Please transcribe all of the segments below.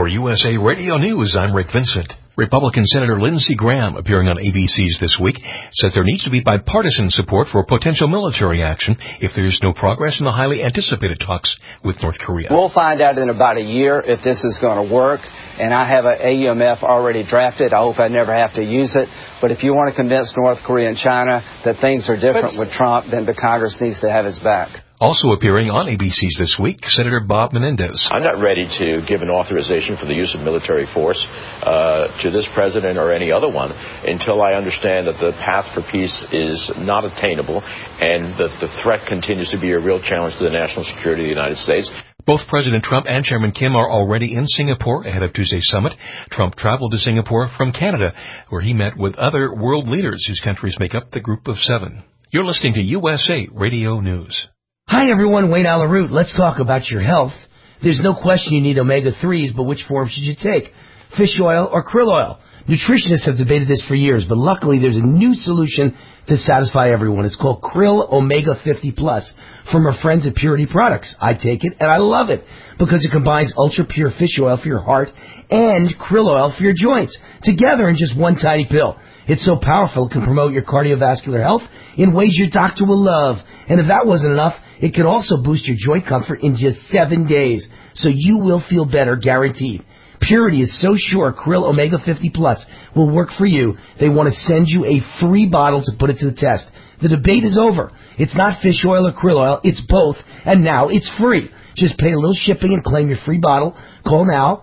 For USA Radio News, I'm Rick Vincent. Republican Senator Lindsey Graham, appearing on ABC's This Week, says there needs to be bipartisan support for potential military action if there's no progress in the highly anticipated talks with North Korea. We'll find out in about a year if this is going to work, and I have an AUMF already drafted. I hope I never have to use it. But if you want to convince North Korea and China that things are different with Trump, then the Congress needs to have his back. Also appearing on ABC's This Week, Senator Bob Menendez. I'm not ready to give an authorization for the use of military force to this president or any other one until I understand that the path for peace is not attainable and that the threat continues to be a real challenge to the national security of the United States. Both President Trump and Chairman Kim are already in Singapore ahead of Tuesday's summit. Trump traveled to Singapore from Canada, where he met with other world leaders whose countries make up the Group of Seven. You're listening to USA Radio News. Hi everyone, Wayne Alaroot. Let's talk about your health. There's no question you need omega-3s, but which form should you take? Fish oil or krill oil? Nutritionists have debated this for years, but luckily there's a new solution to satisfy everyone. It's called Krill Omega 50 Plus from our friends at Purity Products. I take it and I love it because it combines ultra-pure fish oil for your heart and krill oil for your joints together in just one tiny pill. It's so powerful it can promote your cardiovascular health in ways your doctor will love. And if that wasn't enough, it can also boost your joint comfort in just 7 days. So you will feel better, guaranteed. Purity is so sure Krill Omega 50 Plus will work for you, they want to send you a free bottle to put it to the test. The debate is over. It's not fish oil or krill oil, it's both, and now it's free. Just pay a little shipping and claim your free bottle. Call now,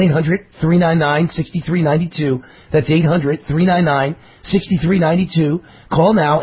1-800-399-6392. That's 800-399-6392. Call now,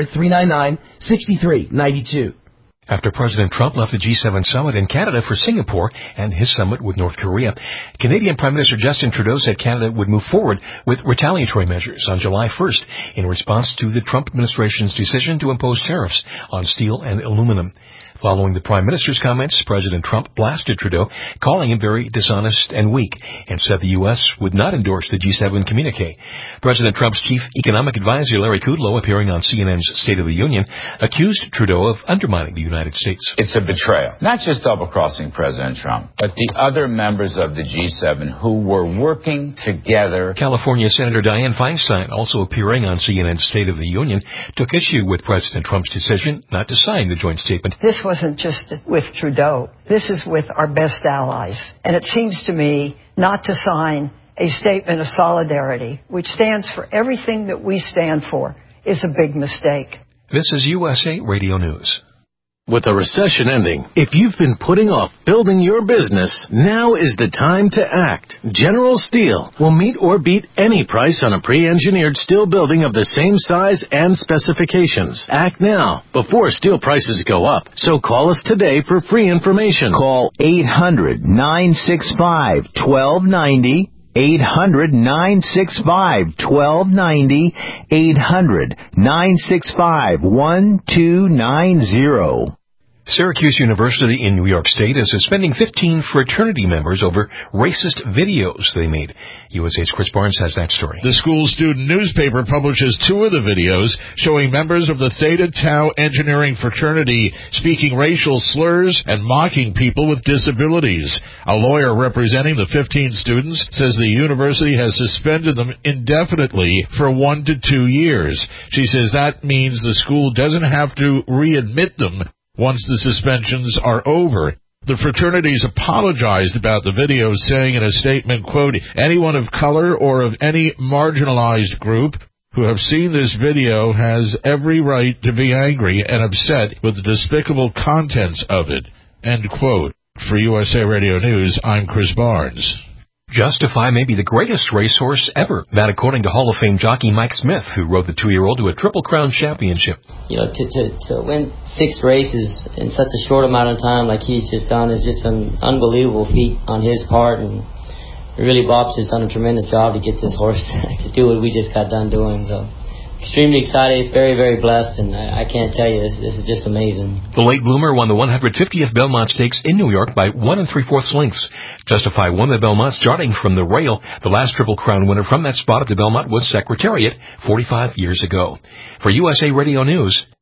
800-399-6392. After President Trump left the G7 summit in Canada for Singapore and his summit with North Korea, Canadian Prime Minister Justin Trudeau said Canada would move forward with retaliatory measures on July 1st in response to the Trump administration's decision to impose tariffs on steel and aluminum. Following the Prime Minister's comments, President Trump blasted Trudeau, calling him very dishonest and weak, and said the U.S. would not endorse the G7 communique. President Trump's chief economic advisor, Larry Kudlow, appearing on CNN's State of the Union, accused Trudeau of undermining the United States. It's a betrayal. Not just double-crossing President Trump, but the other members of the G7 who were working together. California Senator Dianne Feinstein, also appearing on CNN's State of the Union, took issue with President Trump's decision not to sign the joint statement. This wasn't just with Trudeau. This is with our best allies. And it seems to me not to sign a statement of solidarity, which stands for everything that we stand for, is a big mistake. This is USA Radio News. With a recession ending, if you've been putting off building your business, now is the time to act. General Steel will meet or beat any price on a pre-engineered steel building of the same size and specifications. Act now, before steel prices go up. So call us today for free information. Call 800-965-1290. 800-965-1290, 800-965-1290. Syracuse University in New York State is suspending 15 fraternity members over racist videos they made. USA's Chris Barnes has that story. The school student newspaper publishes 2 of the videos showing members of the Theta Tau engineering fraternity speaking racial slurs and mocking people with disabilities. A lawyer representing the 15 students says the university has suspended them indefinitely for 1 to 2 years. She says that means the school doesn't have to readmit them once the suspensions are over. The fraternities apologized about the videos, saying in a statement, quote, anyone of color or of any marginalized group who have seen this video has every right to be angry and upset with the despicable contents of it, end quote. For USA Radio News, I'm Chris Barnes. Justify may be the greatest racehorse ever. That according to Hall of Fame jockey Mike Smith, who rode the 2-year-old to a Triple Crown championship. You know, to win 6 races in such a short amount of time like he's just done is just an unbelievable feat on his part, and really Bob's just done a tremendous job to get this horse to do what we just got done doing. So extremely excited, very, very blessed, and I can't tell you, this is just amazing. The late bloomer won the 150th Belmont Stakes in New York by 1 3/4 lengths. Justify won the Belmont starting from the rail. The last Triple Crown winner from that spot at the Belmont was Secretariat 45 years ago. For USA Radio News,